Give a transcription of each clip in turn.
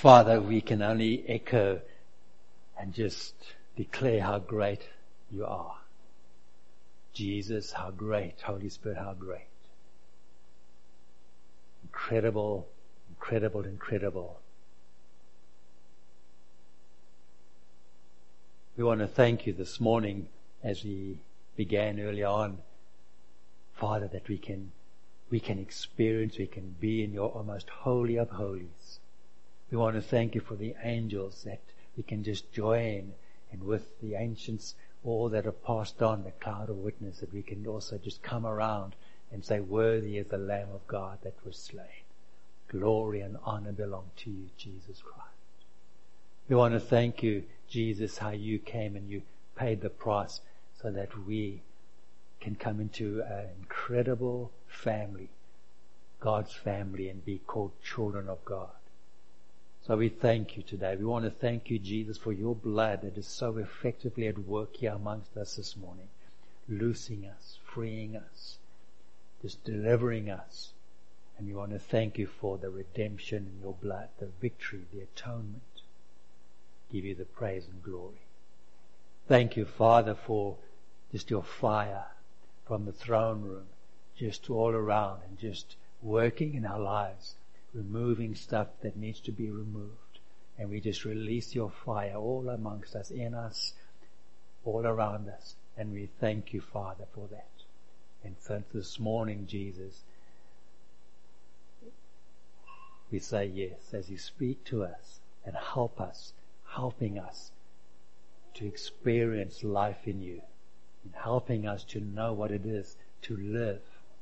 Father, we can only echo and just declare how great you are. Jesus, how great. Holy Spirit, how great. Incredible, incredible, incredible. We want to thank you this morning as we began earlier on, Father, that we can experience, we can be in your almost holy of holies. We want to thank you for the angels that we can just join, and with the ancients, all that have passed on, the cloud of witness, that we can also just come around and say, worthy is the Lamb of God that was slain. Glory and honor belong to you, Jesus Christ. We want to thank you, Jesus, how you came and you paid the price so that we can come into an incredible family, God's family, and be called children of God. So we thank you today. We want to thank you, Jesus, for your blood that is so effectively at work here amongst us this morning, loosing us, freeing us, just delivering us. And we want to thank you for the redemption in your blood, the victory, the atonement. Give you the praise and glory. Thank you, Father, for just your fire from the throne room, just all around and just working in our lives, removing stuff that needs to be removed. And we just release your fire all amongst us, in us, all around us. And we thank you, Father, for that. And so this morning, Jesus, we say yes, as you speak to us and help us, helping us to experience life in you, and helping us to know what it is to live,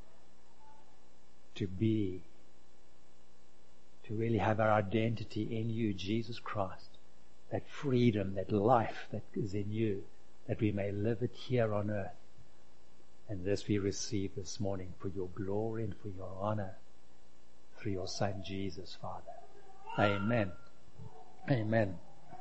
to be, to really have our identity in you, Jesus Christ, that freedom, that life that is in you, that we may live it here on earth. And this we receive this morning for your glory and for your honor, through your Son Jesus, Father. Amen. Amen.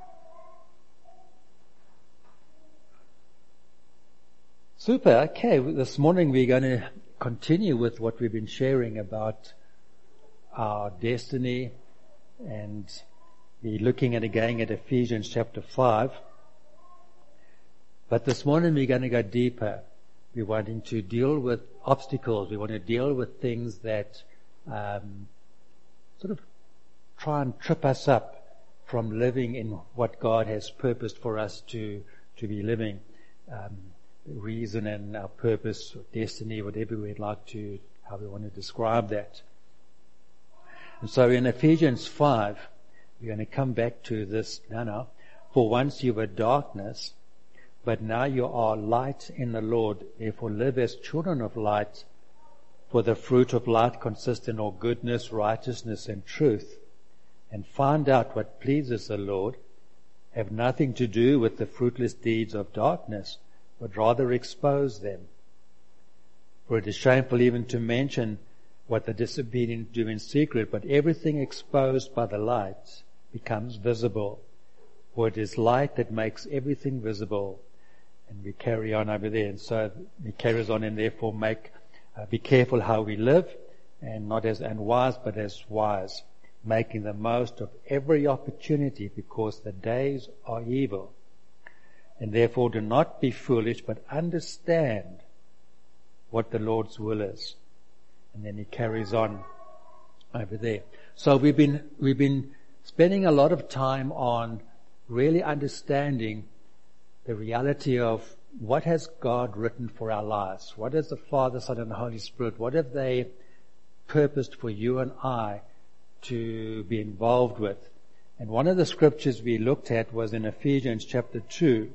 Super. Okay, this morning we're going to continue with what we've been sharing about our destiny, and we're looking at again at Ephesians chapter 5. But this morning we're going to go deeper. We're wanting to deal with obstacles. We want to deal with things that sort of try and trip us up from living in what God has purposed for us to be living. Reason and our purpose, or destiny, whatever we'd like to, how we want to describe that. And so in Ephesians 5, we're going to come back to this now. For once you were darkness, but now you are light in the Lord. Therefore live as children of light, for the fruit of light consists in all goodness, righteousness, and truth. And find out what pleases the Lord. Have nothing to do with the fruitless deeds of darkness, but rather expose them. For it is shameful even to mention what the disobedient do in secret, but everything exposed by the light becomes visible. For it is light that makes everything visible. And we carry on over there. And so it carries on, and therefore be careful how we live, and not as unwise, but as wise, making the most of every opportunity, because the days are evil. And therefore do not be foolish, but understand what the Lord's will is. And then he carries on over there. So we've been spending a lot of time on really understanding the reality of what has God written for our lives. What has the Father, Son, and the Holy Spirit, what have they purposed for you and I to be involved with? And one of the scriptures we looked at was in Ephesians chapter 2.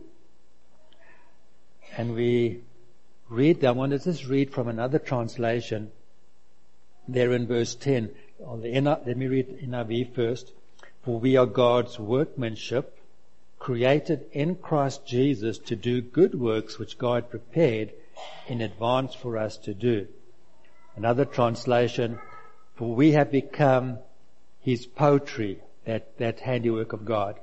And I wanted to just read from another translation there in verse 10. Let me read NIV first. For we are God's workmanship, created in Christ Jesus to do good works which God prepared in advance for us to do. Another translation, for we have become His poetry, that handiwork of God.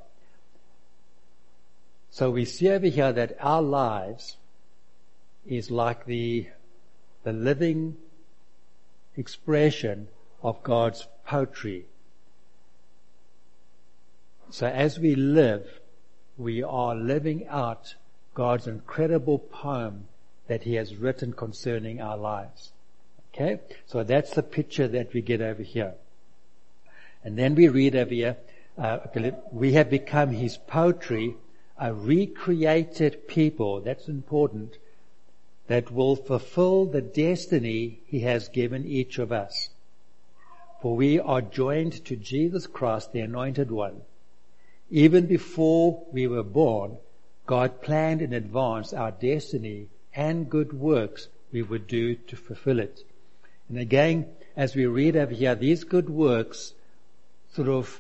So we see over here that our lives is like the living expression of God's poetry. So as we live, we are living out God's incredible poem that He has written concerning our lives. Okay? So that's the picture that we get over here. And then we read over here, we have become His poetry, a recreated people, that's important, that will fulfill the destiny He has given each of us. For we are joined to Jesus Christ, the Anointed One. Even before we were born, God planned in advance our destiny and good works we would do to fulfill it. And again, as we read over here, these good works sort of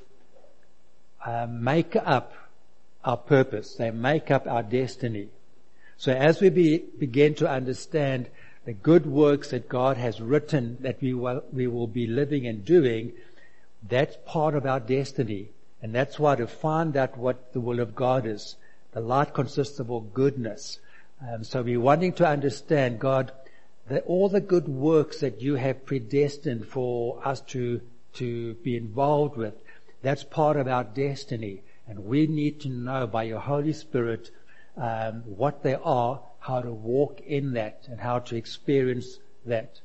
make up our purpose. They make up our destiny. So as we begin to understand the good works that God has written that we will be living and doing, that's part of our destiny. And that's why to find out what the will of God is, the light consists of all goodness. So we're wanting to understand, God, that all the good works that you have predestined for us to be involved with, that's part of our destiny. And we need to know by your Holy Spirit what they are, how to walk in that, and how to experience that.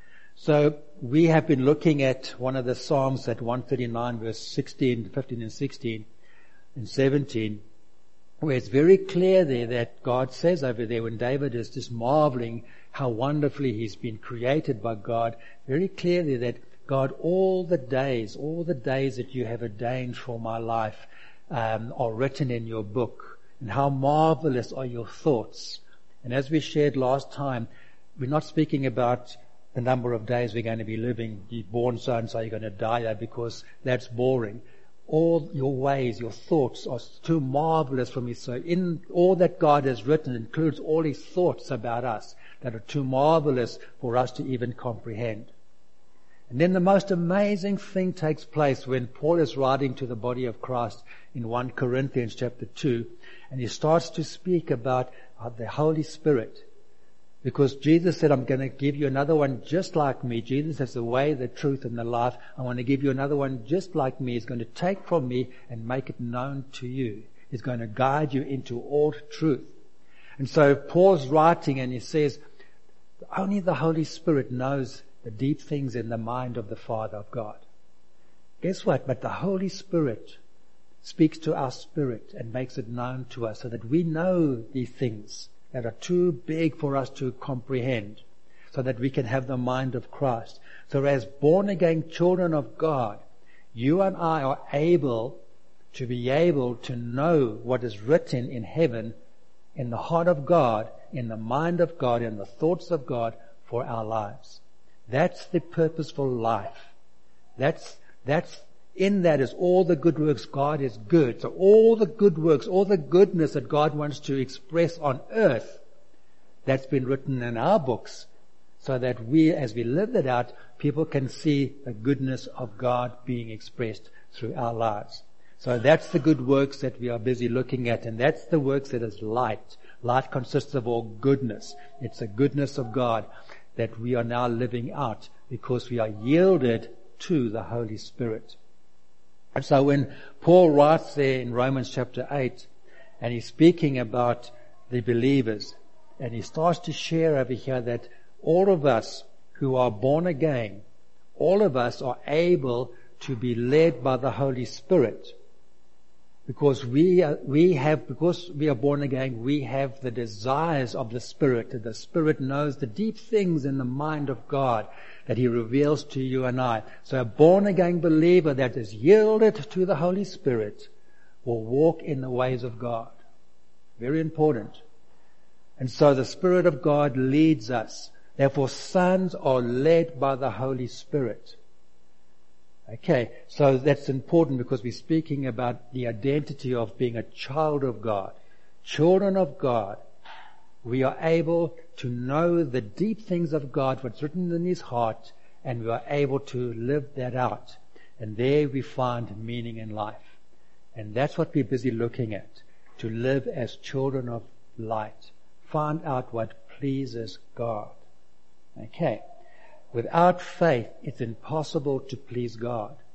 So we have been looking at one of the Psalms at 139 verse 16, 15 and 16 and 17, where it's very clear there that God says over there, when David is just marveling how wonderfully he's been created by God, very clearly that God, all the days that you have ordained for my life are written in your book, and how marvelous are your thoughts. And as we shared last time, we're not speaking about the number of days we're going to be living. You're born so and so, you're going to die, because that's boring. All your ways, your thoughts are too marvelous for me. So in all that God has written includes all His thoughts about us that are too marvelous for us to even comprehend. And then the most amazing thing takes place when Paul is writing to the body of Christ in 1 Corinthians chapter 2, and he starts to speak about the Holy Spirit. Because Jesus said, I'm going to give you another one just like me. Jesus has the way, the truth, and the life. I want to give you another one just like me. He's going to take from me and make it known to you. He's going to guide you into all truth. And so Paul's writing and he says, only the Holy Spirit knows the deep things in the mind of the Father of God. Guess what? But the Holy Spirit speaks to our spirit and makes it known to us so that we know these things that are too big for us to comprehend, so that we can have the mind of Christ. So as born-again children of God, you and I are able to know what is written in heaven, in the heart of God, in the mind of God, in the thoughts of God for our lives. That's the purposeful life. In that is all the good works. God is good. So all the good works, all the goodness that God wants to express on earth, that's been written in our books, so that we, as we live that out, people can see the goodness of God being expressed through our lives. So that's the good works that we are busy looking at, and that's the works that is light. Light consists of all goodness. It's the goodness of God that we are now living out because we are yielded to the Holy Spirit. And so when Paul writes there in Romans chapter 8, and he's speaking about the believers, and he starts to share over here that all of us who are born again, all of us are able to be led by the Holy Spirit. Because we are born again, we have the desires of the Spirit. The Spirit knows the deep things in the mind of God that He reveals to you and I. So a born again believer that is yielded to the Holy Spirit will walk in the ways of God. Very important. And so the Spirit of God leads us. Therefore, sons are led by the Holy Spirit. Okay, so that's important because we're speaking about the identity of being a child of God. Children of God. We are able to know the deep things of God, what's written in His heart, and we are able to live that out. And there we find meaning in life. And that's what we're busy looking at. To live as children of light. Find out what pleases God. Okay. Without faith, it's impossible to please God.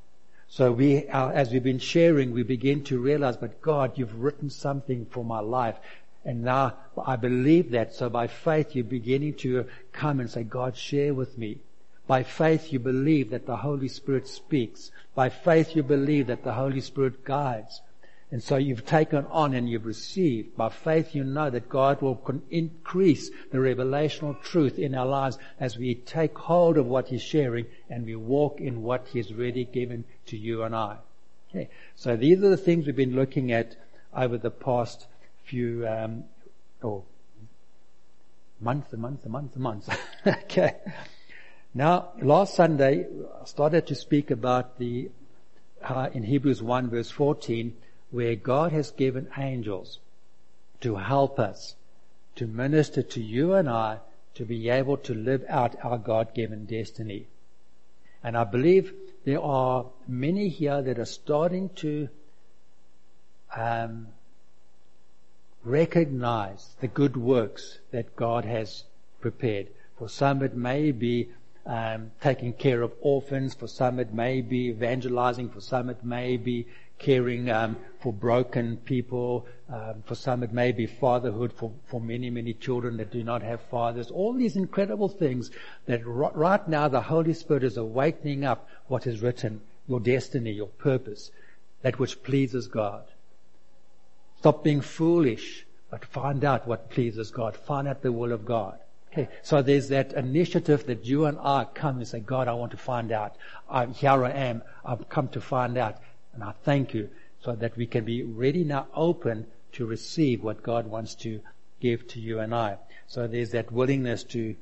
So as we've been sharing, we begin to realize, but God, you've written something for my life. And now I believe that. So by faith, you're beginning to come and say, God, share with me. By faith, you believe that the Holy Spirit speaks. By faith, you believe that the Holy Spirit guides. And so you've taken on and you've received. By faith, you know that God will increase the revelational truth in our lives as we take hold of what He's sharing and we walk in what He's already given to you and I. Okay. So these are the things we've been looking at over the past few, months. Okay. Now, last Sunday, I started to speak about in Hebrews 1 verse 14, where God has given angels to help us, to minister to you and I, to be able to live out our God-given destiny. And I believe there are many here that are starting to recognize the good works that God has prepared. For some it may be taking care of orphans, for some it may be evangelizing, for some it may be caring for broken people, for some it may be fatherhood for many, many children that do not have fathers. All these incredible things that right now the Holy Spirit is awakening up what is written, your destiny, your purpose, that which pleases God. Stop being foolish, but find out what pleases God. Find out the will of God. Okay, so there's that initiative that you and I come and say, God, I want to find out. Here I am. I've come to find out. And I thank you so that we can be ready now, open to receive what God wants to give to you and I. So there's that willingness to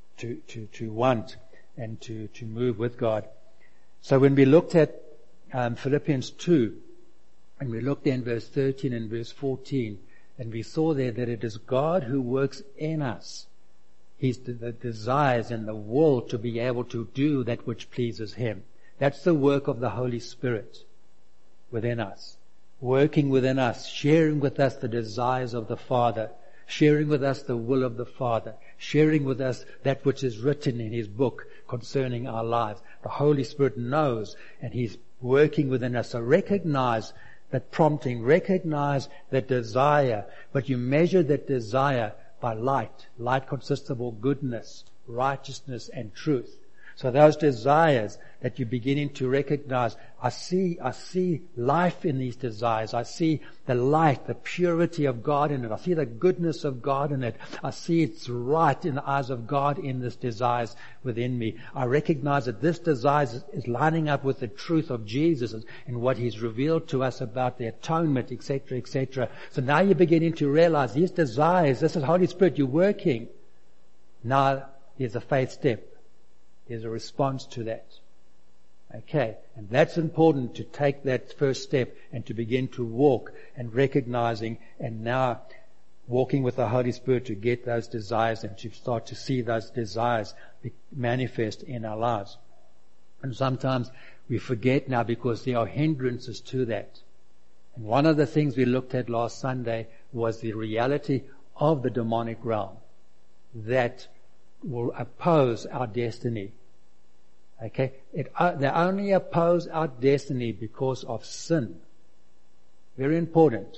want and to move with God. So when we looked at Philippians 2, and we looked in verse 13 and verse 14, and we saw there that it is God who works in us. He's the desires and the will to be able to do that which pleases Him. That's the work of the Holy Spirit within us, working within us, sharing with us the desires of the Father, sharing with us the will of the Father, sharing with us that which is written in His book concerning our lives. The Holy Spirit knows, and He's working within us. So recognize that prompting, recognize that desire, but you measure that desire by light. Light consists of all goodness, righteousness, and truth. So those desires that you're beginning to recognize, I see life in these desires. I see the light, the purity of God in it. I see the goodness of God in it. I see it's right in the eyes of God in this desires within me. I recognize that this desire is lining up with the truth of Jesus and what He's revealed to us about the atonement, etc., etc. So now you're beginning to realize these desires, this is Holy Spirit, you're working. Now there's a faith step. There's a response to that. Okay. And that's important, to take that first step and to begin to walk and recognizing and now walking with the Holy Spirit to get those desires and to start to see those desires manifest in our lives. And sometimes we forget now because there are hindrances to that. And one of the things we looked at last Sunday was the reality of the demonic realm that will oppose our destiny. Okay? They only oppose our destiny because of sin. Very important.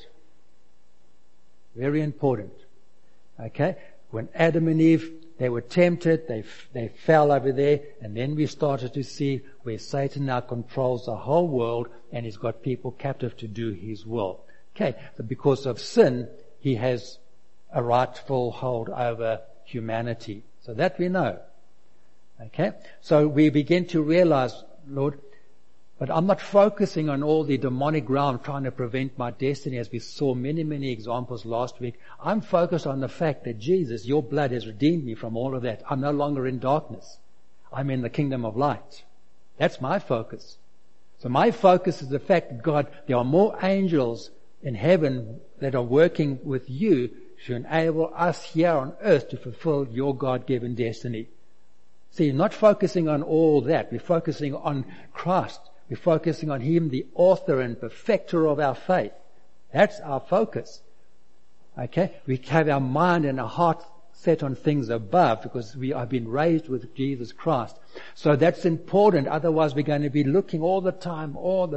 Very important. Okay? When Adam and Eve, they were tempted, they fell over there, and then we started to see where Satan now controls the whole world and he's got people captive to do his will. Okay? So because of sin, he has a rightful hold over humanity. So that we know. Okay? So we begin to realize, Lord, but I'm not focusing on all the demonic realm trying to prevent my destiny, as we saw many, many examples last week. I'm focused on the fact that Jesus, your blood has redeemed me from all of that. I'm no longer in darkness. I'm in the kingdom of light. That's my focus. So my focus is the fact that God, there are more angels in heaven that are working with you to enable us here on earth to fulfill your God-given destiny. See, you're not focusing on all that. We're focusing on Christ. We're focusing on Him, the author and perfecter of our faith. That's our focus. Okay? We have our mind and our heart set on things above, because we have been raised with Jesus Christ. So that's important. Otherwise we're going to be looking all the time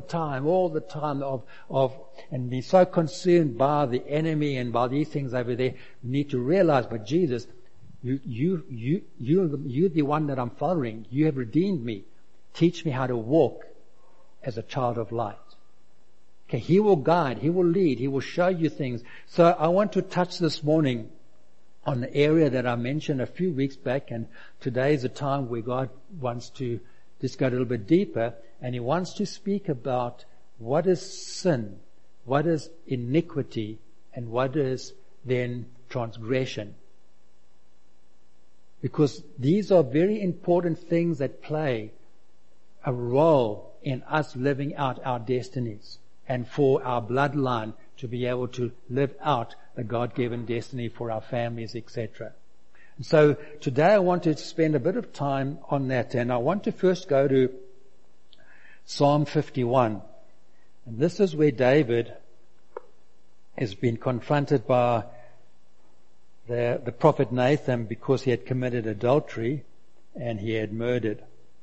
and be so consumed by the enemy and by these things over there. We need to realize, but Jesus, you're the one that I'm following. You have redeemed me. Teach me how to walk as a child of light. Okay, He will guide, He will lead, He will show you things. So I want to touch this morning on the area that I mentioned a few weeks back, and today is a time where God wants to just go a little bit deeper, and He wants to speak about what is sin, what is iniquity, and what is then transgression. Because these are very important things that play a role in us living out our destinies, and for our bloodline to be able to live out the God-given destiny for our families, etc. And so today I want to spend a bit of time on that, and I want to first go to Psalm 51. And this is where David has been confronted by the prophet Nathan because he had committed adultery and he had murdered.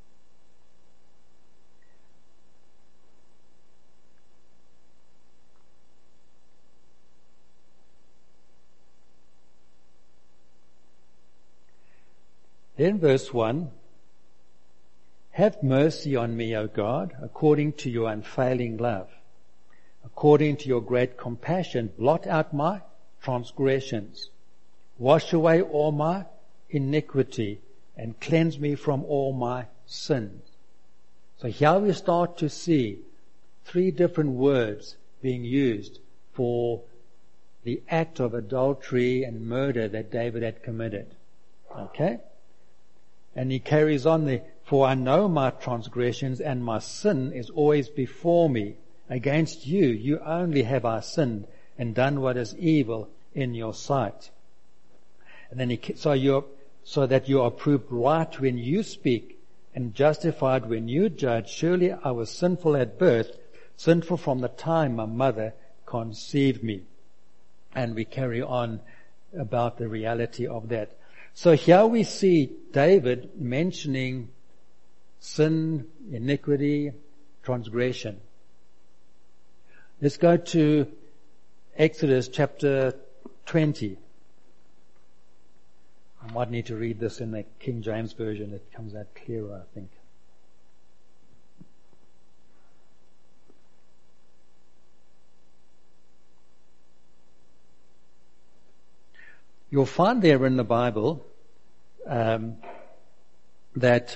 Then verse 1, have mercy on me, O God, according to your unfailing love. According to your great compassion, blot out my transgressions. Wash away all my iniquity and cleanse me from all my sins. So here we start to see 3 different words being used for the act of adultery and murder that David had committed. Okay? And he carries on for I know my transgressions and my sin is always before me. Against you only have I sinned and done what is evil in your sight. And then so that you are proved right when you speak and justified when you judge. Surely I was sinful at birth, sinful from the time my mother conceived me. And we carry on about the reality of that. So here we see David mentioning sin, iniquity, transgression. Let's go to Exodus chapter 20. I might need to read this in the King James Version. It comes out clearer, I think. You'll find there in the Bible that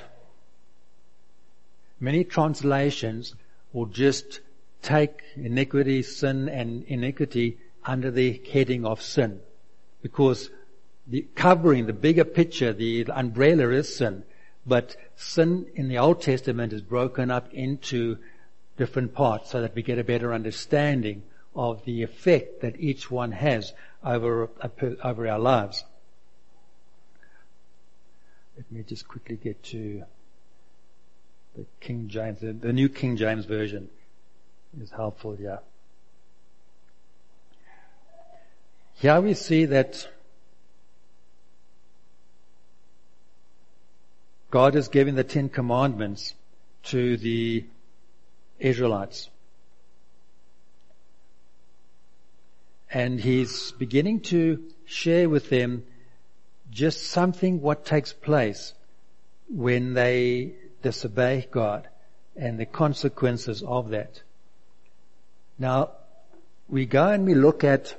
many translations will just take iniquity, sin, and iniquity under the heading of sin. Because the covering, the bigger picture, the umbrella is sin. But sin in the Old Testament is broken up into different parts so that we get a better understanding of the effect that each one has over our lives. Let me just quickly get to the King James. The New King James Version is helpful here. Here we see that God is giving the 10 Commandments to the Israelites. And He's beginning to share with them just something what takes place when they disobey God and the consequences of that. Now, we go and we look at,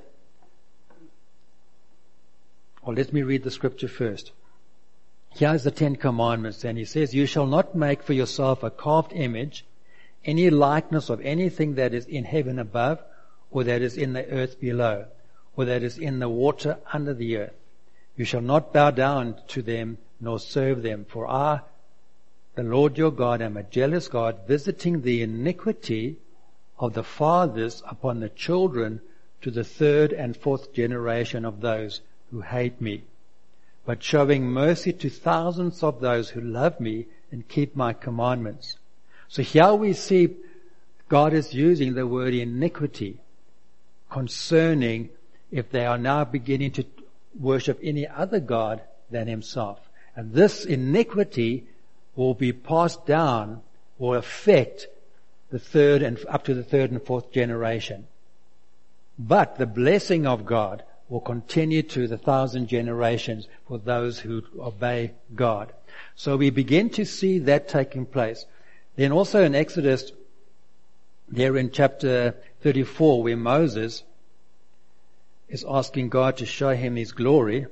let me read the scripture first. Here's the 10 Commandments, and He says, you shall not make for yourself a carved image, any likeness of anything that is in heaven above, or that is in the earth below, or that is in the water under the earth. You shall not bow down to them, nor serve them. For I, the Lord your God, am a jealous God, visiting the iniquity of the fathers upon the children to the 3rd and 4th generation of those who hate me, but showing mercy to thousands of those who love me and keep my commandments. So here we see God is using the word iniquity concerning if they are now beginning to worship any other god than himself. And this iniquity will be passed down, will affect the third and up to the third and fourth generation. But the blessing of God will continue to the 1,000 generations for those who obey God. So we begin to see that taking place. Then also in Exodus, there in chapter 34, where Moses is asking God to show him his glory,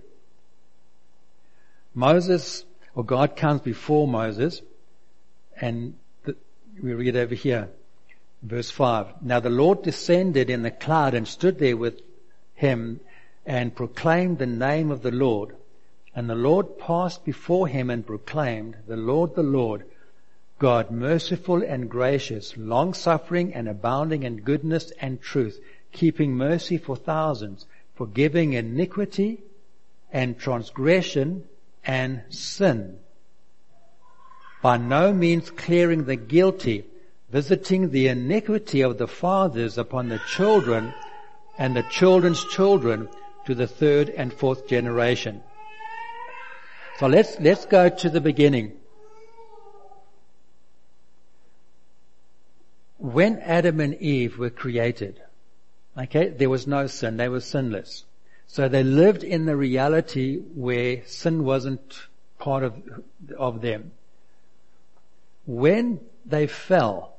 God comes before Moses, and we read over here, verse 5. Now the Lord descended in the cloud and stood there with him and proclaimed the name of the Lord. And the Lord passed before him and proclaimed, the Lord, God merciful and gracious, long-suffering and abounding in goodness and truth, keeping mercy for thousands, forgiving iniquity and transgression and sin, by no means clearing the guilty, visiting the iniquity of the fathers upon the children and the children's children to the third and fourth generation. So let's go to the beginning. When Adam and Eve were created, there was no sin. They were sinless. So they lived in the reality where sin wasn't part of them. When they fell,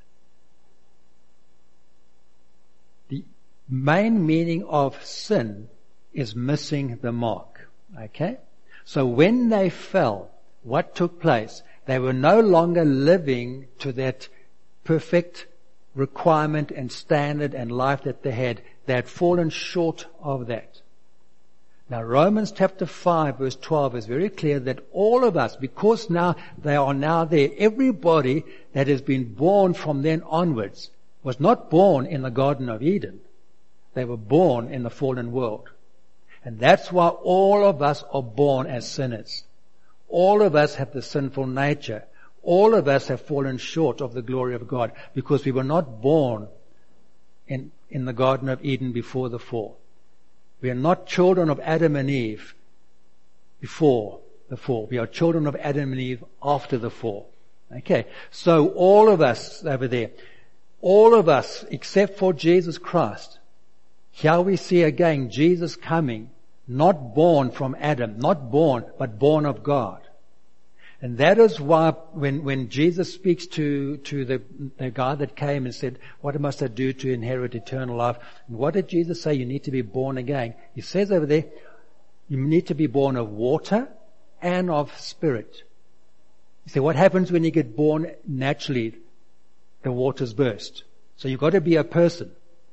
the main meaning of sin is missing the mark. So when they fell, what took place? They were no longer living to that perfect requirement and standard and life that they had. They had fallen short of that. Now Romans chapter 5 verse 12 is very clear that all of us, because now they are now there, everybody that has been born from then onwards was not born in the Garden of Eden. They were born in the fallen world. And that's why all of us are born as sinners. All of us have the sinful nature. All of us have fallen short of the glory of God because we were not born in the Garden of Eden before the fall. We are not children of Adam and Eve before the fall. We are children of Adam and Eve after the fall. So all of us over there, all of us except for Jesus Christ, here we see again Jesus coming, not born from Adam, not born, but born of God. And that is why when Jesus speaks to the guy that came and said, what must I do to inherit eternal life? And what did Jesus say? You need to be born again. He says over there, you need to be born of water and of spirit. You say, what happens when you get born naturally? The waters burst. So you've got to be a person.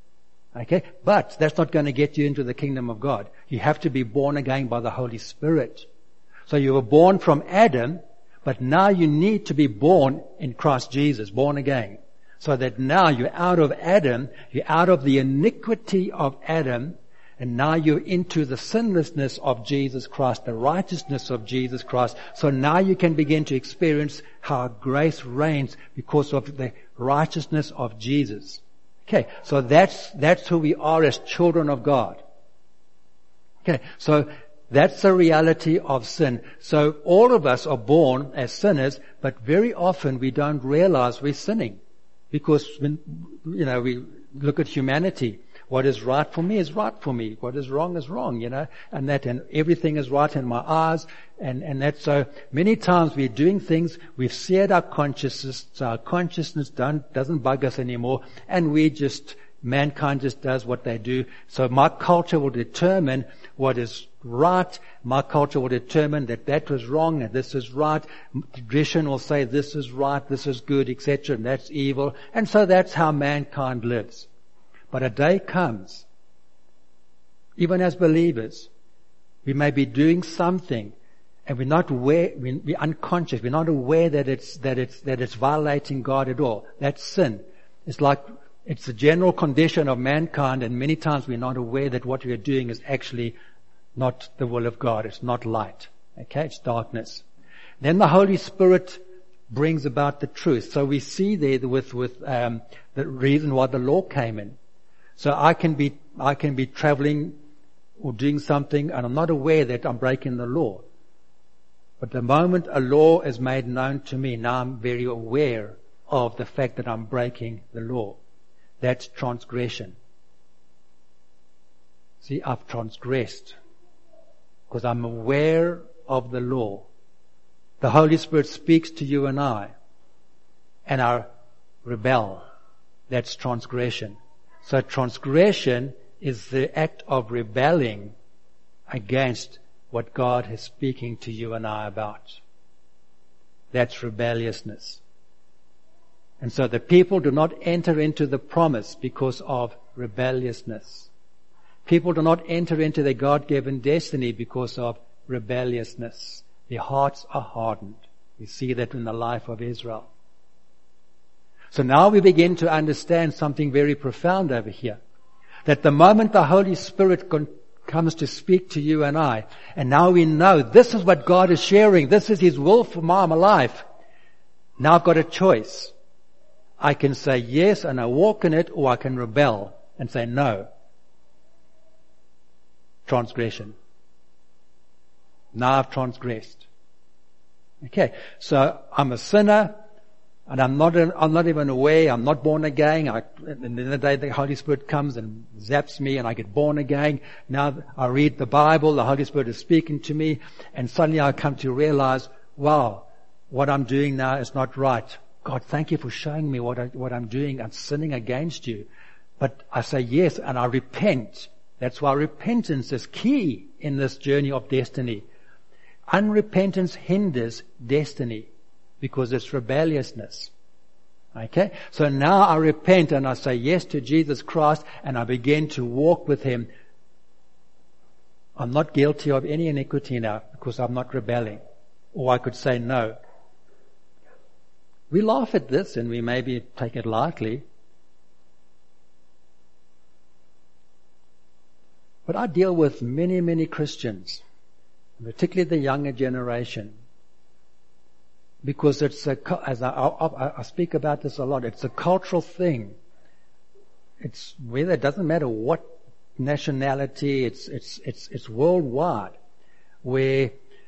But that's not going to get you into the kingdom of God. You have to be born again by the Holy Spirit. So you were born from Adam, but now you need to be born in Christ Jesus, born again. So that now you're out of Adam, you're out of the iniquity of Adam, and now you're into the sinlessness of Jesus Christ, the righteousness of Jesus Christ. So now you can begin to experience how grace reigns because of the righteousness of Jesus. So that's who we are as children of God. So that's the reality of sin. So all of us are born as sinners, but very often we don't realize we're sinning. Because when, we look at humanity, what is right for me is right for me. What is wrong is wrong, and everything is right in my eyes, and that. So many times we're doing things, we've seared our consciousness, so our consciousness doesn't bug us anymore, and mankind just does what they do. So my culture will determine what is right. My culture will determine that was wrong and this is right. Tradition will say this is right, this is good, etc., and that's evil. And so that's how mankind lives. But a day comes, even as believers, we may be doing something and we're not aware, we're unconscious, we're not aware that it's violating God at all. That's sin. It's the general condition of mankind, and many times we're not aware that what we are doing is actually not the will of God. It's not light. It's darkness. Then the Holy Spirit brings about the truth. So we see there with the reason why the law came in. So I can be traveling or doing something and I'm not aware that I'm breaking the law. But the moment a law is made known to me, now I'm very aware of the fact that I'm breaking the law. That's transgression. See, I've transgressed because I'm aware of the law. The Holy Spirit speaks to you and I rebel. That's transgression. So transgression is the act of rebelling against what God is speaking to you and I about. That's rebelliousness. And so the people do not enter into the promise because of rebelliousness. People do not enter into their God-given destiny because of rebelliousness. Their hearts are hardened. We see that in the life of Israel. So now we begin to understand something very profound over here. That the moment the Holy Spirit comes to speak to you and I, and now we know this is what God is sharing, this is His will for my life. Now I've got a choice. I can say yes and I walk in it, or I can rebel and say no. Transgression. Now I've transgressed. Okay, so I'm a sinner, and I'm not even aware. I'm not born again. And then the day the Holy Spirit comes and zaps me, and I get born again. Now I read the Bible. The Holy Spirit is speaking to me, and suddenly I come to realize, wow, what I'm doing now is not right. God, thank you for showing me what I'm doing. I'm sinning against you. But I say yes, and I repent. That's why repentance is key in this journey of destiny. Unrepentance hinders destiny because it's rebelliousness. Okay? So now I repent and I say yes to Jesus Christ and I begin to walk with Him. I'm not guilty of any iniquity now because I'm not rebelling. Or I could say no. We laugh at this and we maybe take it lightly. But I deal with many, many Christians, particularly the younger generation, because it's as I speak about this a lot, it's a cultural thing. It's whether it doesn't matter what nationality, it's worldwide, where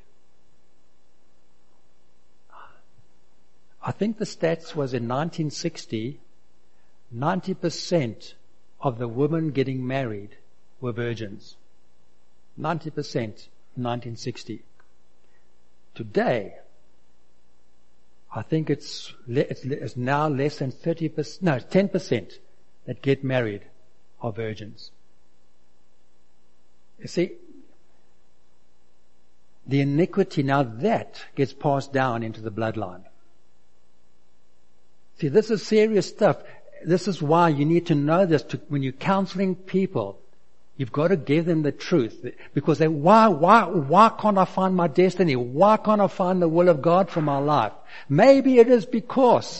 I think the stats was in 1960, 90% of the women getting married were virgins. 90% in 1960. Today, I think it's now less than 30%, no, 10% that get married are virgins. You see, the iniquity, now that gets passed down into the bloodline. See, this is serious stuff. This is why you need to know this when you're counseling people. You've got to give them the truth. Because why can't I find my destiny? Why can't I find the will of God for my life? Maybe it is because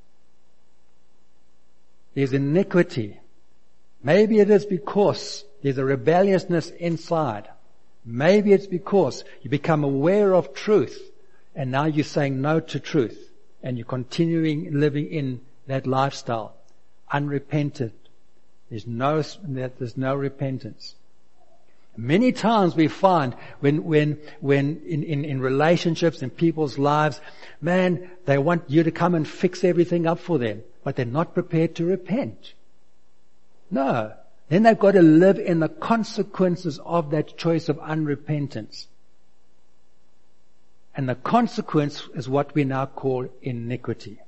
there's iniquity. Maybe it is because there's a rebelliousness inside. Maybe it's because you become aware of truth and now you're saying no to truth and you're continuing living in that lifestyle, unrepentant. There's no repentance. Many times we find when in relationships in people's lives, man, they want you to come and fix everything up for them, but they're not prepared to repent. No. Then they've got to live in the consequences of that choice of unrepentance. And the consequence is what we now call iniquity.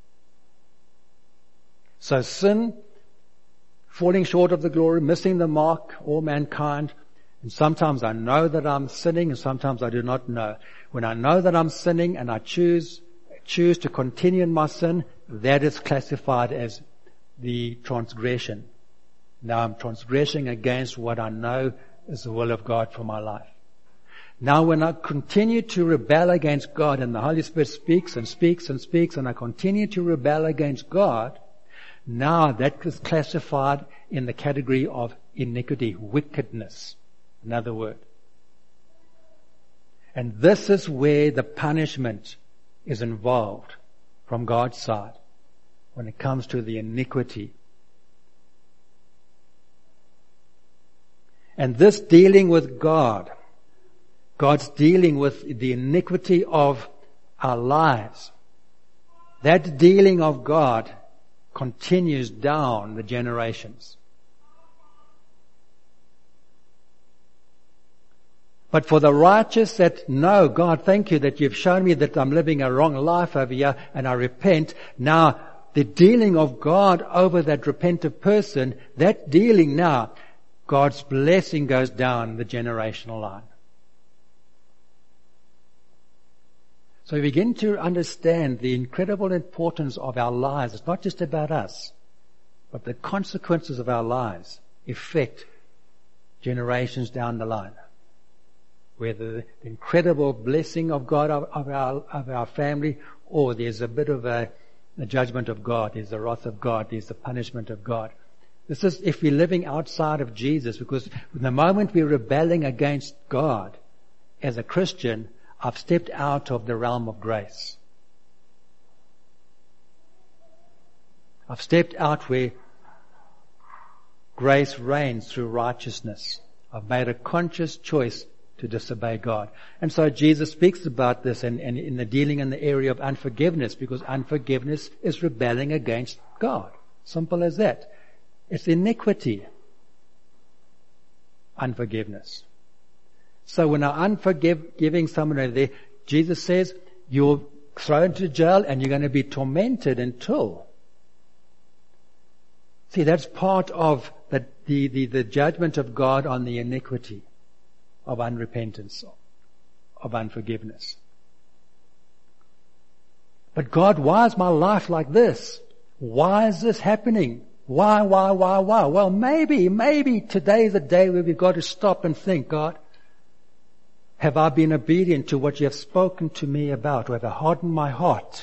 So sin, falling short of the glory, missing the mark, all mankind. And sometimes I know that I'm sinning and sometimes I do not know. When I know that I'm sinning and I choose to continue in my sin, that is classified as the transgression. Now I'm transgressing against what I know is the will of God for my life. Now when I continue to rebel against God and the Holy Spirit speaks and speaks and speaks and I continue to rebel against God, now that is classified in the category of iniquity, wickedness, another word. And this is where the punishment is involved from God's side when it comes to the iniquity. And this dealing with God, God's dealing with the iniquity of our lives, that dealing of God continues down the generations. But for the righteous that know, God, thank you that you've shown me that I'm living a wrong life over here and I repent. Now, the dealing of God over that repentant person, that dealing now, God's blessing goes down the generational line. So we begin to understand the incredible importance of our lives. It's not just about us, but the consequences of our lives affect generations down the line. Whether the incredible blessing of God of our family, or there's a bit of a judgment of God, there's the wrath of God, there's the punishment of God. This is if we're living outside of Jesus, because the moment we're rebelling against God as a Christian, I've stepped out of the realm of grace. I've stepped out where grace reigns through righteousness. I've made a conscious choice to disobey God. And so Jesus speaks about this and in the dealing in the area of unforgiveness, because unforgiveness is rebelling against God. Simple as that. It's iniquity. Unforgiveness. So when I'm unforgiving someone there, Jesus says, you're thrown to jail and you're going to be tormented until. See, that's part of the judgment of God on the iniquity of unrepentance, of unforgiveness. But God, why is my life like this? Why is this happening? Why? Well, maybe today's a day where we've got to stop and think, God, have I been obedient to what you have spoken to me about? Or have I hardened my heart?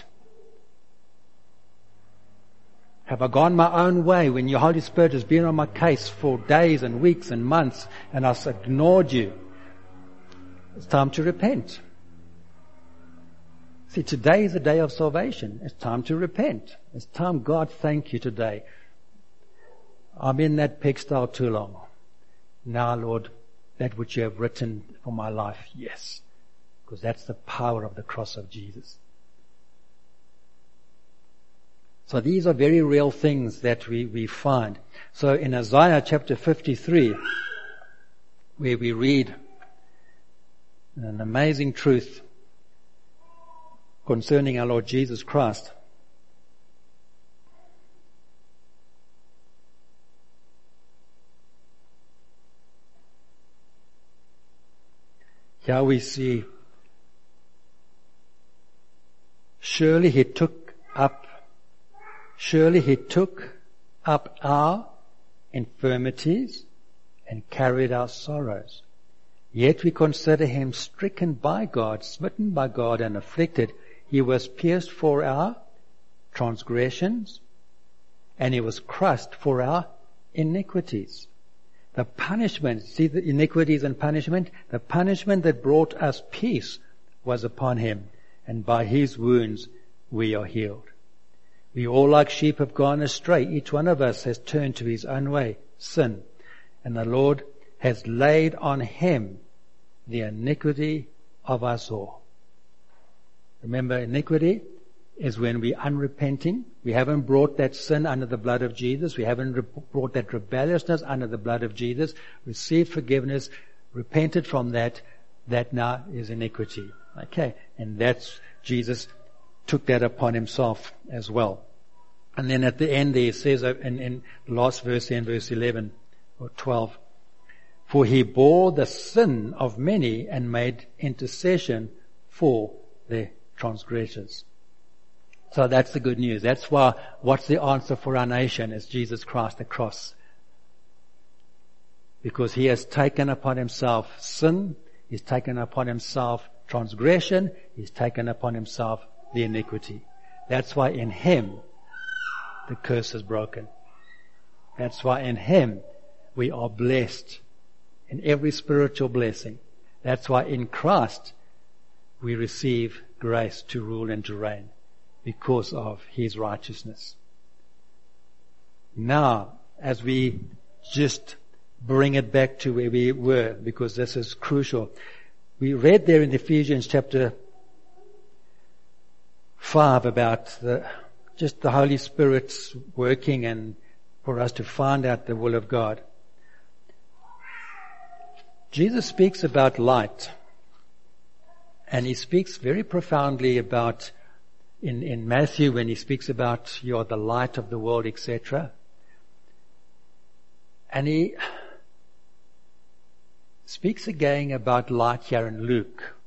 Have I gone my own way when your Holy Spirit has been on my case for days and weeks and months and I've ignored you? It's time to repent. See, today is the day of salvation. It's time to repent. It's time, God, thank you today. I'm in that pigsty too long. Now, Lord, that which you have written for my life, yes. Because that's the power of the cross of Jesus. So these are very real things that we find. So in Isaiah chapter 53, where we read an amazing truth concerning our Lord Jesus Christ. Here we see, surely he took up our infirmities and carried our sorrows. Yet we consider him stricken by God, smitten by God, and afflicted. He was pierced for our transgressions, and he was crushed for our iniquities. The punishment, see the iniquities and punishment? The punishment that brought us peace was upon him, and by his wounds we are healed. We all like sheep have gone astray. Each one of us has turned to his own way, sin. And the Lord has laid on him the iniquity of us all. Remember, iniquity is when we're unrepenting. We haven't brought that sin under the blood of Jesus. We haven't brought that rebelliousness under the blood of Jesus. Received forgiveness, repented from that. That now is iniquity. Okay. And that's, Jesus took that upon himself as well. And then at the end there it says in the last verse, in verse 11 or 12, for he bore the sin of many and made intercession for their transgressions. So that's the good news. That's why, what's the answer for our nation? It's Jesus Christ, the cross. Because he has taken upon himself sin, he's taken upon himself transgression, he's taken upon himself the iniquity. That's why in him the curse is broken. That's why in him we are blessed in every spiritual blessing. That's why in Christ we receive grace to rule and to reign because of his righteousness. Now, as we just bring it back to where we were, because this is crucial. We read there in Ephesians chapter 5 about the Holy Spirit's working and for us to find out the will of God. Jesus speaks about light, and he speaks very profoundly about, in Matthew, when he speaks about you are the light of the world, etc. And he speaks again about light here in Luke.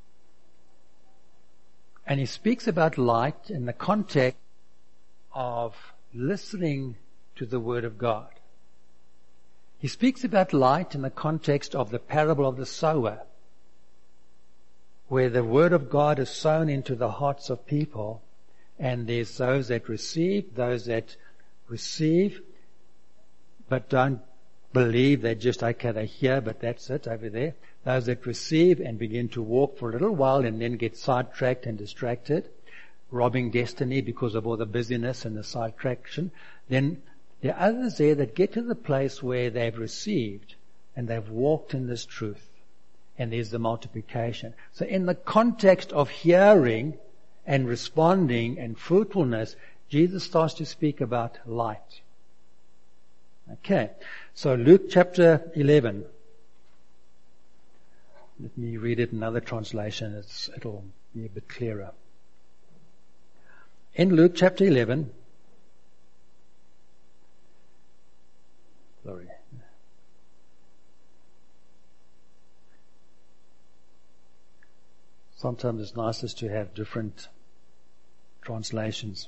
And he speaks about light in the context of listening to the Word of God. He speaks about light in the context of the parable of the sower, where the Word of God is sown into the hearts of people, and there's those that receive but don't believe. They just, okay, they hear, but that's it over there. Those that receive and begin to walk for a little while and then get sidetracked and distracted, robbing destiny because of all the busyness and the sidetraction. Then there are others there that get to the place where they've received and they've walked in this truth. And there's the multiplication. So in the context of hearing and responding and fruitfulness, Jesus starts to speak about light. Okay, so Luke chapter 11. Let me read it in another translation. It'll be a bit clearer. In Luke chapter 11, sorry. Sometimes it's nicest to have different translations.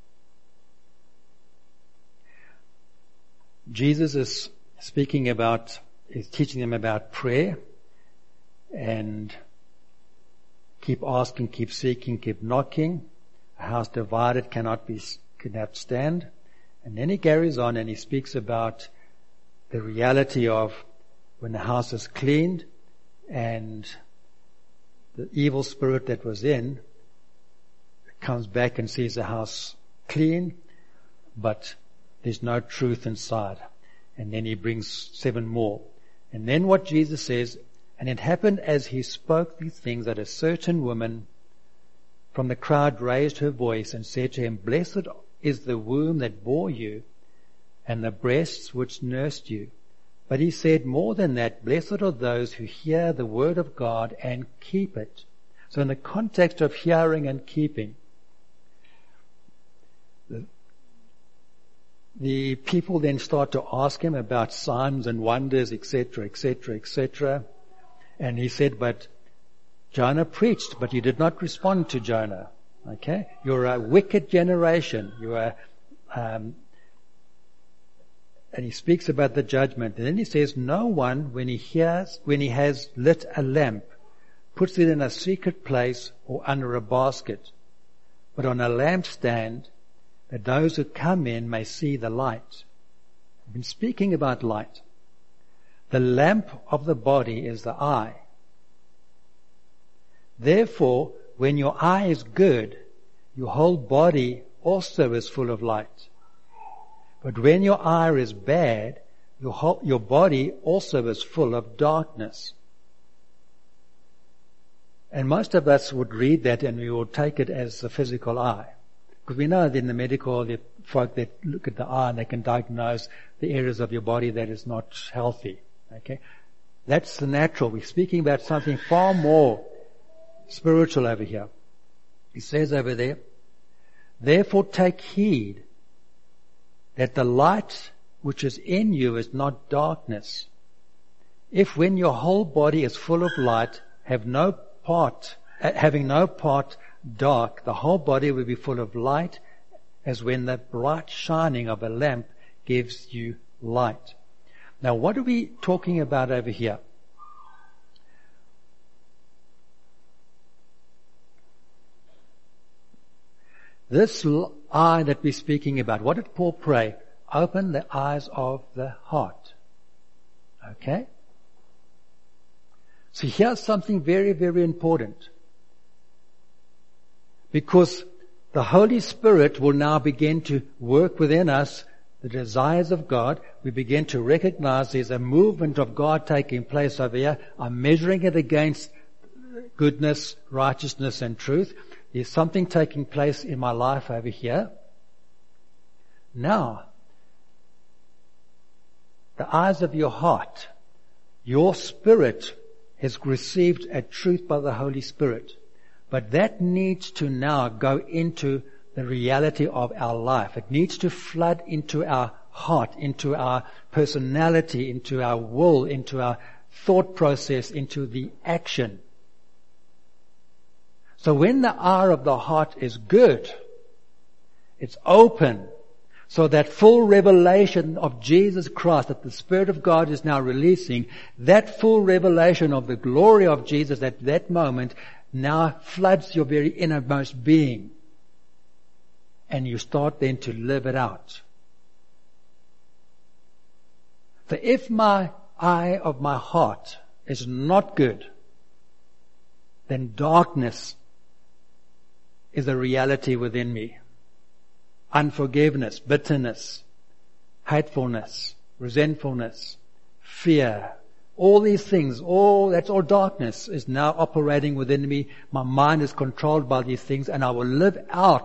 Jesus is teaching them about prayer, and keep asking, keep seeking, keep knocking. A house divided cannot stand. And then he carries on and he speaks about the reality of when the house is cleaned and the evil spirit that was in comes back and sees the house clean, but there's no truth inside. And then he brings 7 more. And then what Jesus says, and it happened as he spoke these things that a certain woman from the crowd raised her voice and said to him, "Blessed is the womb that bore you and the breasts which nursed you." But he said more than that, "Blessed are those who hear the word of God and keep it." So in the context of hearing and keeping, the people then start to ask him about signs and wonders, etc., etc., etc. And he said, but Jonah preached, but you did not respond to Jonah. Okay? You're a wicked generation. You are, and he speaks about the judgment. And then he says, no one, when he has lit a lamp, puts it in a secret place or under a basket, but on a lampstand, that those who come in may see the light. I've been speaking about light. The lamp of the body is the eye. Therefore, when your eye is good, your whole body also is full of light. But when your eye is bad, your body also is full of darkness. And most of us would read that and we would take it as the physical eye. Because we know that in the medical, the folk that look at the eye and they can diagnose the areas of your body that is not healthy. Okay? That's the natural. We're speaking about something far more spiritual over here. He says over there, therefore take heed that the light which is in you is not darkness. If when your whole body is full of light, having no part dark, the whole body will be full of light, as when the bright shining of a lamp gives you light. Now, what are we talking about over here? This eye that we're speaking about, what did Paul pray? Open the eyes of the heart. Okay? So here's something very, very important. Because the Holy Spirit will now begin to work within us the desires of God, we begin to recognize there's a movement of God taking place over here. I'm measuring it against goodness, righteousness, and truth. There's something taking place in my life over here. Now, the eyes of your heart, your spirit has received a truth by the Holy Spirit. But that needs to now go into the reality of our life. It needs to flood into our heart, into our personality, into our will, into our thought process, into the action. So when the eye of the heart is good, it's open, so that full revelation of Jesus Christ that the Spirit of God is now releasing, that full revelation of the glory of Jesus at that moment now floods your very innermost being. And you start then to live it out. So if my eye of my heart is not good, then darkness is a reality within me. Unforgiveness, bitterness, hatefulness, resentfulness, fear, all these things, that's all darkness is now operating within me. My mind is controlled by these things, and I will live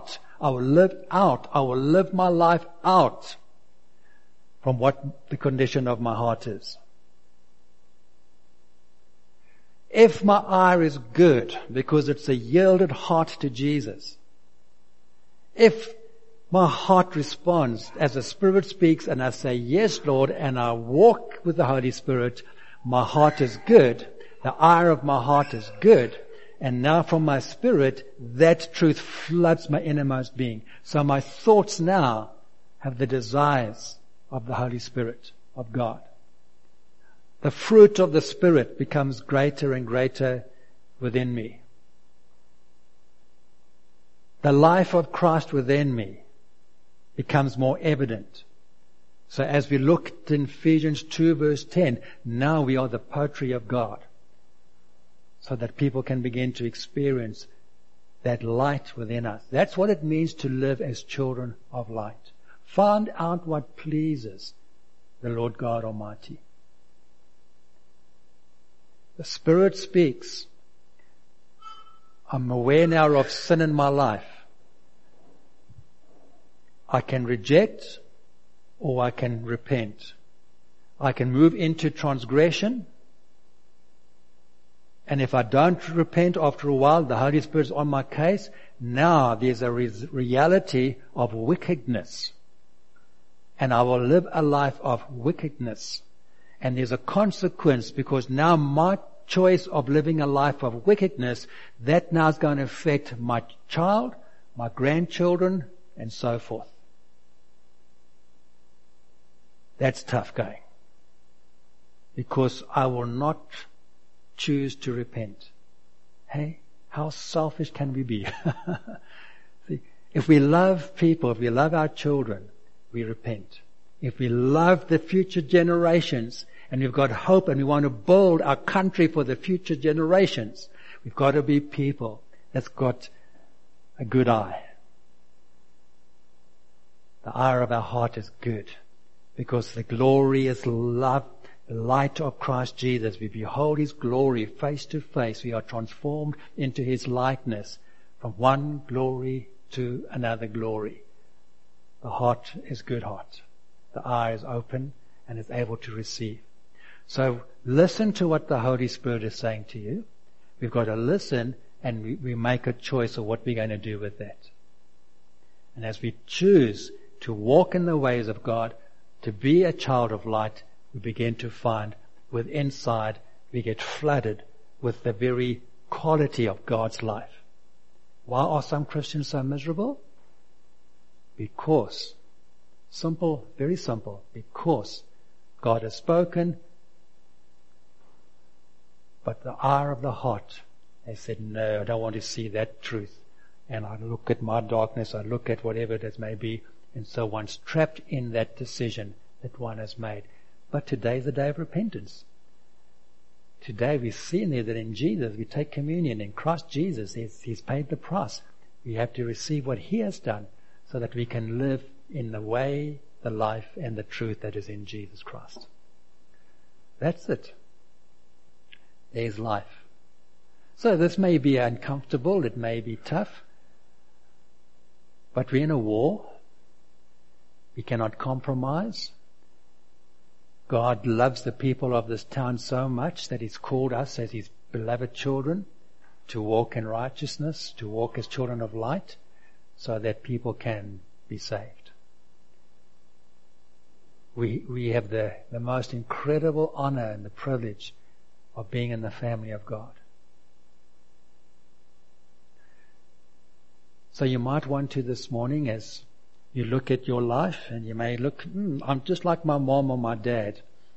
my life out from what the condition of my heart is. If my eye is good, because it's a yielded heart to Jesus, if my heart responds as the Spirit speaks and I say, yes, Lord, and I walk with the Holy Spirit, my heart is good, the eye of my heart is good, and now from my spirit, that truth floods my innermost being. So my thoughts now have the desires of the Holy Spirit of God. The fruit of the Spirit becomes greater and greater within me. The life of Christ within me becomes more evident. So as we looked in Ephesians 2 verse 10, now we are the poetry of God. So that people can begin to experience that light within us. That's what it means to live as children of light. Find out what pleases the Lord God Almighty. The Spirit speaks. I'm aware now of sin in my life. I can reject or I can repent. I can move into transgression. And if I don't repent after a while, the Holy Spirit is on my case. Now there's a reality of wickedness. And I will live a life of wickedness. And there's a consequence, because now my choice of living a life of wickedness, that now is going to affect my child, my grandchildren, and so forth. That's tough going. Because I will not choose to repent. Hey, how selfish can we be? See, if we love people, if we love our children, we repent. If we love the future generations, and we've got hope and we want to build our country for the future generations, we've got to be people that's got a good eye. The eye of our heart is good, because the glory is love, the light of Christ Jesus. We behold His glory face to face. We are transformed into His likeness from one glory to another glory. The heart is good heart. The eye is open and is able to receive. So listen to what the Holy Spirit is saying to you. We've got to listen, and we make a choice of what we're going to do with that. And as we choose to walk in the ways of God, to be a child of light, we begin to find with inside we get flooded with the very quality of God's life. Why are some Christians so miserable? Because, simple, very simple, because God has spoken, but the eye of the heart has said, no, I don't want to see that truth. And I look at my darkness, I look at whatever it may be, and so one's trapped in that decision that one has made. But today is the day of repentance. Today we see in there that in Jesus we take communion. In Christ Jesus, He's paid the price. We have to receive what He has done so that we can live in the way the life and the truth that is in Jesus Christ. That's it. There's life. So this may be uncomfortable, it may be tough, but we're in a war. We cannot compromise. God loves the people of this town so much that He's called us as His beloved children to walk in righteousness, to walk as children of light, so that people can be saved. We have the most incredible honor and the privilege of being in the family of God. So you might want to this morning, as you look at your life, and you may look, I'm just like my mom or my dad.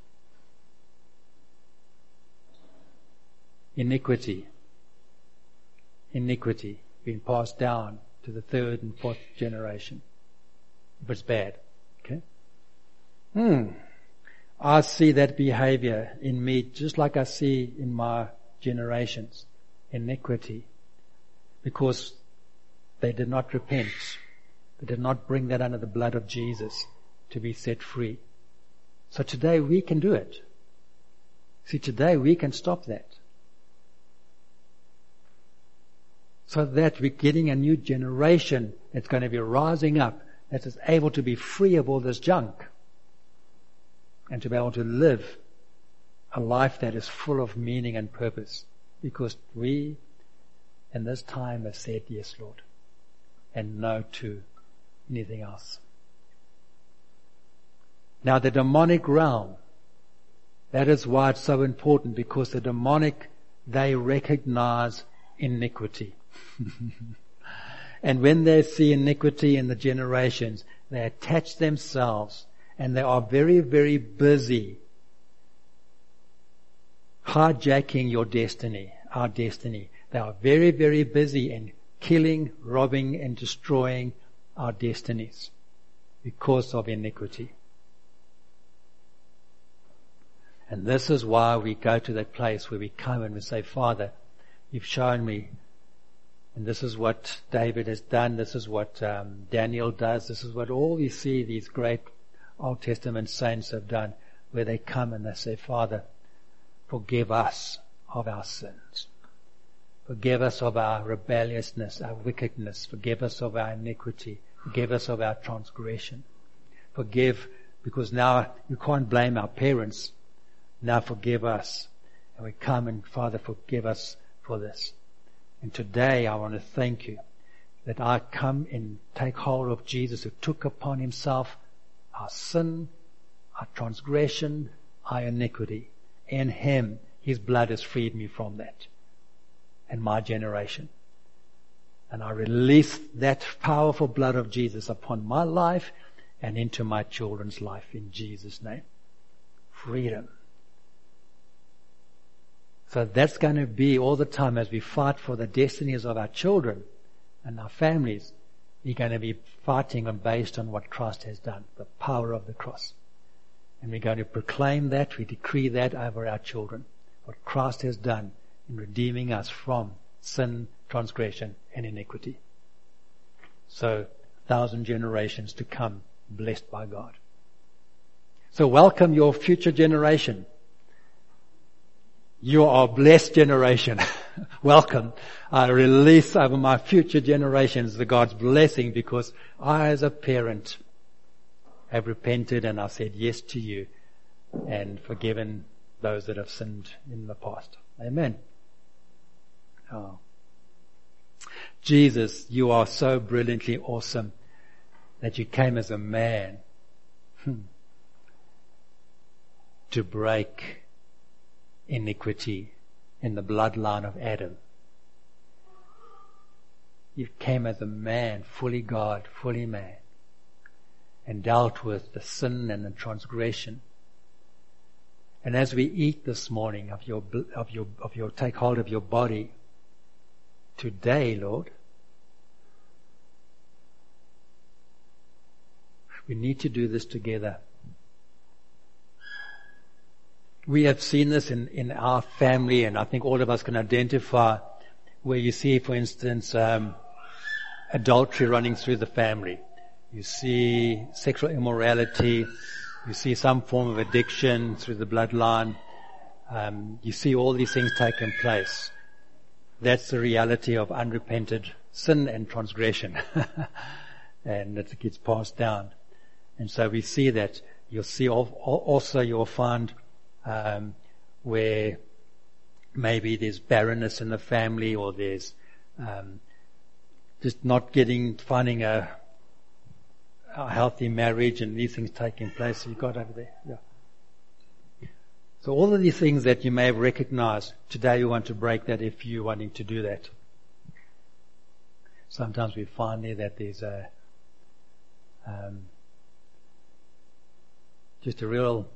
Iniquity being passed down to the third and fourth generation. If it's bad. Okay? I see that behavior in me just like I see in my generations. Iniquity. Because they did not repent. They did not bring that under the blood of Jesus to be set free. So today we can do it. See, today we can stop that. So that we're getting a new generation that's going to be rising up, that is able to be free of all this junk and to be able to live a life that is full of meaning and purpose, because we in this time have said yes, Lord, and no to anything else. Now the demonic realm, that is why it's so important, because the demonic, they recognize iniquity. And when they see iniquity in the generations, they attach themselves, and they are very, very busy hijacking your destiny, our destiny. They are very, very busy in killing, robbing, and destroying our destinies because of iniquity. And this is why we go to that place where we come and we say, Father, you've shown me. And this is what David has done. This is what Daniel does. This is what all we see these great Old Testament saints have done, where they come and they say, Father, forgive us of our sins. Forgive us of our rebelliousness, our wickedness. Forgive us of our iniquity. Forgive us of our transgression. Forgive, because now you can't blame our parents. Now forgive us. And we come and, Father, forgive us for this. And today I want to thank you that I come and take hold of Jesus, who took upon Himself our sin, our transgression, our iniquity. In Him, His blood has freed me from that and my generation. And I release that powerful blood of Jesus upon my life and into my children's life in Jesus' name. Freedom. So that's going to be all the time as we fight for the destinies of our children and our families. We're going to be fighting based on what Christ has done, the power of the cross. And we're going to proclaim that, we decree that over our children, what Christ has done in redeeming us from sin, transgression, and iniquity. So, 1,000 generations to come, blessed by God. So welcome your future generation. You are a blessed generation. Welcome. I release over my future generations the God's blessing, because I, as a parent, have repented and I said yes to you and forgiven those that have sinned in the past. Amen. Oh. Jesus, you are so brilliantly awesome that you came as a man to break iniquity in the bloodline of Adam. You came as a man, fully God, fully man, and dealt with the sin and the transgression. And as we eat this morning of your take hold of your body today, Lord, we need to do this together. We have seen this in our family, and I think all of us can identify where you see, for instance, adultery running through the family. you see sexual immorality, you see some form of addiction through the bloodline, you see all these things taking place. That's the reality of unrepented sin and transgression. And it gets passed down. And so we see that. You'll see also you'll find where maybe there's barrenness in the family, or there's just not finding a healthy marriage, and these things taking place. You got over there? Yeah. So all of these things that you may have recognized, today we want to break that if you're wanting to do that. Sometimes we find there that there's just a real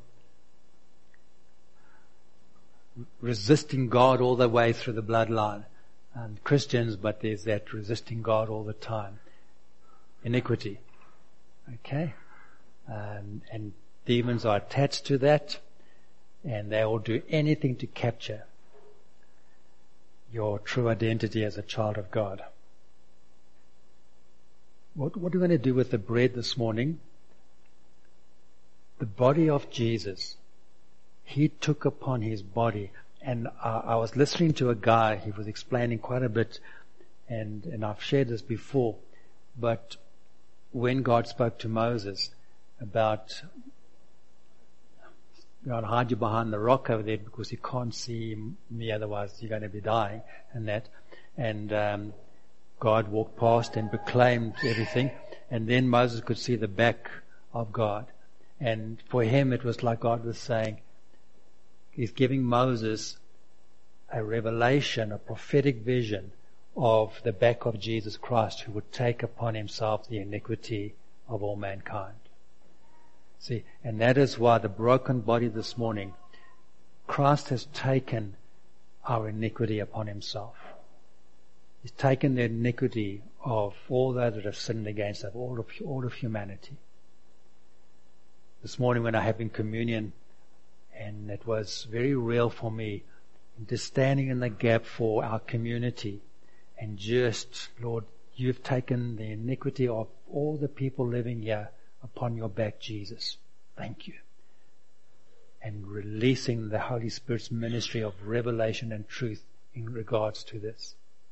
resisting God all the way through the bloodline. Christians, but there's that resisting God all the time. Iniquity. Okay? And demons are attached to that, and they will do anything to capture your true identity as a child of God. What are we going to do with the bread this morning? The body of Jesus. He took upon his body. And I was listening to a guy, he was explaining quite a bit, and I've shared this before, but when God spoke to Moses about, God, hide you behind the rock over there because you can't see me, otherwise you're going to be dying, and that. And God walked past and proclaimed everything, and then Moses could see the back of God. And for him it was like God was saying, He's giving Moses a revelation, a prophetic vision of the back of Jesus Christ, who would take upon himself the iniquity of all mankind. See, and that is why the broken body this morning, Christ has taken our iniquity upon himself. He's taken the iniquity of all those that have sinned against us, all of humanity. This morning when I have in communion, and it was very real for me, just standing in the gap for our community, and just, Lord, you've taken the iniquity of all the people living here upon your back, Jesus. Thank you. And releasing the Holy Spirit's ministry of revelation and truth in regards to this.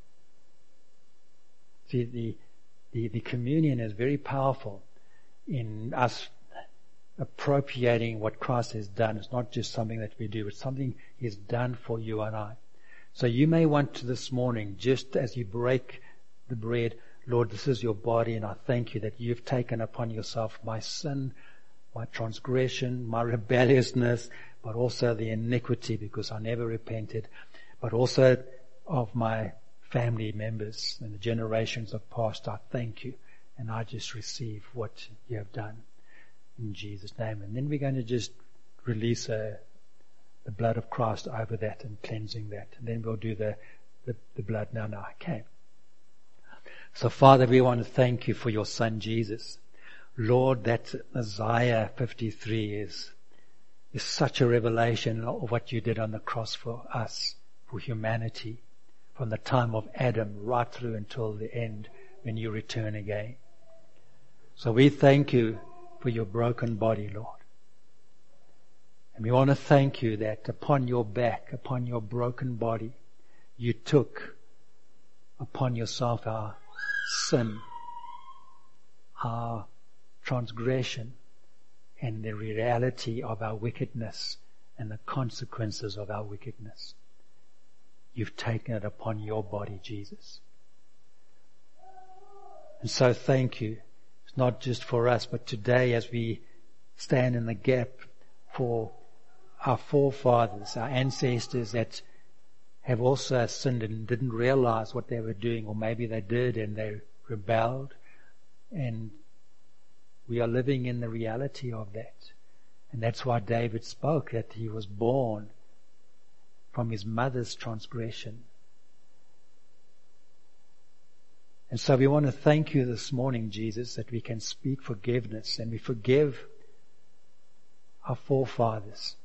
See, the communion is very powerful in us appropriating what Christ has done. It's not just something that we do, it's something He's done for you and I. So you may want to this morning, just as you break the bread, Lord, this is your body, and I thank you that you've taken upon yourself my sin, my transgression, my rebelliousness, but also the iniquity because I never repented, but also of my family members and the generations of past. I thank you, and I just receive what you have done. In Jesus' name. And then we're going to just release the blood of Christ over that and cleansing that. And then we'll do the blood now. Okay. So Father, we want to thank you for your Son Jesus. Lord, that Isaiah 53 is such a revelation of what you did on the cross for us, for humanity, from the time of Adam right through until the end when you return again. So we thank you for your broken body, Lord. And we want to thank you that upon your back, upon your broken body, you took upon yourself our sin, our transgression, and the reality of our wickedness and the consequences of our wickedness. You've taken it upon your body, Jesus. And so thank you. Not just for us, but today as we stand in the gap for our forefathers, our ancestors that have also sinned and didn't realize what they were doing, or maybe they did and they rebelled, and we are living in the reality of that. And that's why David spoke that he was born from his mother's transgression. And so we want to thank you this morning, Jesus, that we can speak forgiveness and we forgive our forefathers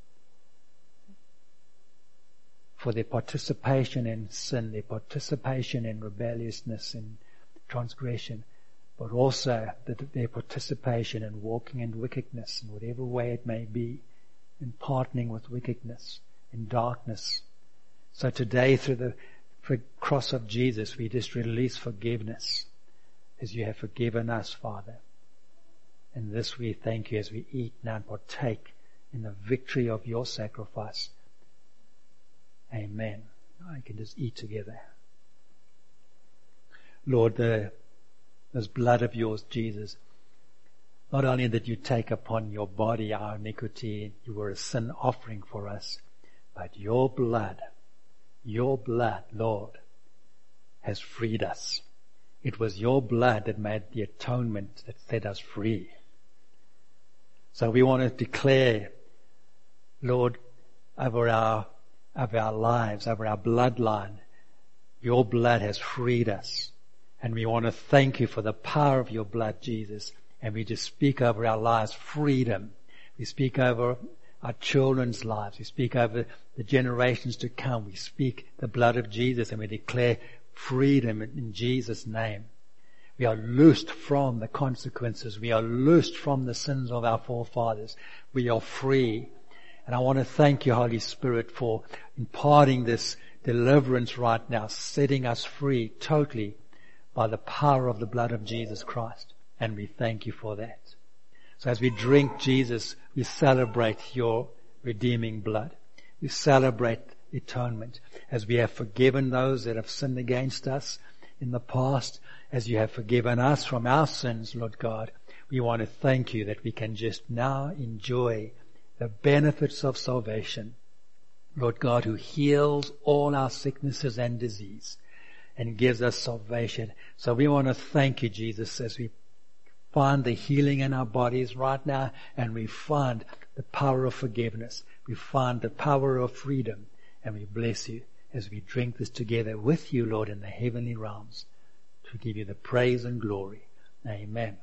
for their participation in sin, their participation in rebelliousness and transgression. but also their participation in walking in wickedness in whatever way it may be, in partnering with wickedness, in darkness. So today, through the cross of Jesus, we just release forgiveness as you have forgiven us, Father. And this we thank you as we eat now and partake in the victory of your sacrifice. Amen. I can just eat together. Lord, this blood of yours, Jesus, not only that you take upon your body our iniquity, you were a sin offering for us, but your blood, Lord, has freed us. It was your blood that made the atonement that set us free. So we want to declare, Lord, over our lives, over our bloodline, your blood has freed us. And we want to thank you for the power of your blood, Jesus. And we just speak over our lives freedom. We speak over our children's lives. We speak over the generations to come. We speak the blood of Jesus and we declare freedom in Jesus' name. We are loosed from the consequences. We are loosed from the sins of our forefathers. We are free. And I want to thank you, Holy Spirit, for imparting this deliverance right now, setting us free totally by the power of the blood of Jesus Christ. And we thank you for that. So as we drink Jesus, we celebrate your redeeming blood. We celebrate atonement. As we have forgiven those that have sinned against us in the past, as you have forgiven us from our sins, Lord God, we want to thank you that we can just now enjoy the benefits of salvation. Lord God, who heals all our sicknesses and disease and gives us salvation. So we want to thank you, Jesus, as we find the healing in our bodies right now, and we find the power of forgiveness. We find the power of freedom, and we bless you as we drink this together with you, Lord, in the heavenly realms, to give you the praise and glory. Amen.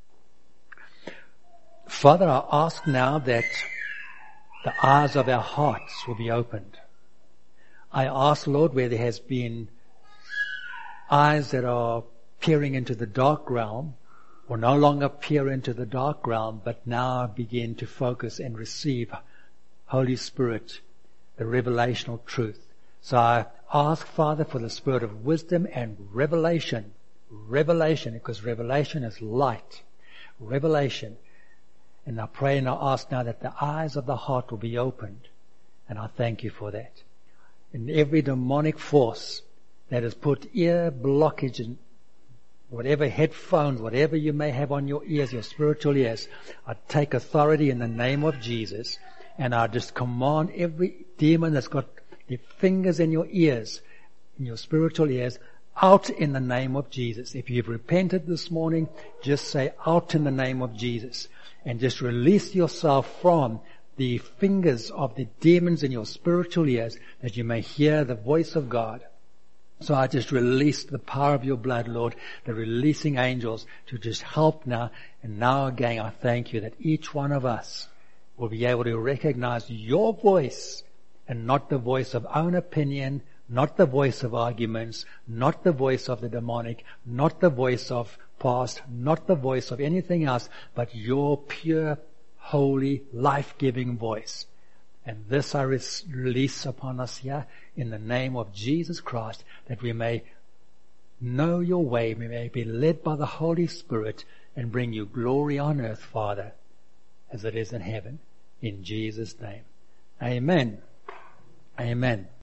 Father, I ask now that the eyes of our hearts will be opened. I ask, Lord, where there has been eyes that are peering into the dark realm, will no longer peer into the dark realm, but now begin to focus and receive, Holy Spirit, the revelational truth. So I ask, Father, for the spirit of wisdom and revelation, because revelation is light, revelation. And I pray and I ask now that the eyes of the heart will be opened, and I thank you for that. And every demonic force that has put ear blockage in whatever headphones, whatever you may have on your ears, your spiritual ears, I take authority in the name of Jesus, and I just command every demon that's got their fingers in your ears, in your spiritual ears, out in the name of Jesus. If you've repented this morning, just say out in the name of Jesus, and just release yourself from the fingers of the demons in your spiritual ears, that you may hear the voice of God. So I just release the power of your blood, Lord, the releasing angels to just help now. And now again, I thank you that each one of us will be able to recognize your voice and not the voice of own opinion, not the voice of arguments, not the voice of the demonic, not the voice of past, not the voice of anything else, but your pure, holy, life-giving voice. And this I release upon us here in the name of Jesus Christ, that we may know your way, we may be led by the Holy Spirit and bring you glory on earth, Father, as it is in heaven. In Jesus' name. Amen. Amen.